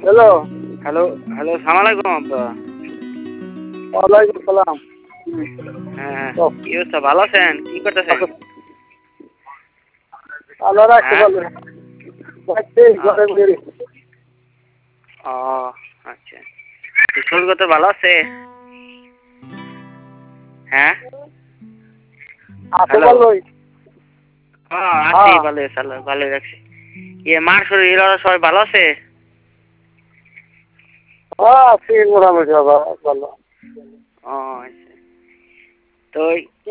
Hello. Hello hello, সালাম আলাইকুম আব্বা। ওয়ালাইকুম সালাম। হ্যাঁ, কি অবস্থা, ভালো আছেন? কি করতেছেন? আল্লাহ রাখতে হ্যাঁ? পারবে। ঘরে ঘুরে ও আচ্ছা, শরীর কত ভালো আছে? হ্যাঁ, আছে হ্যালো। ভালোই। আছি ভালো, ভালো রাখছি। মার শরীর ওরা সবাই ভালো আছে? হ্যাঁ আছি মোটামুটি বাবা ভালো। ও আচ্ছা, তো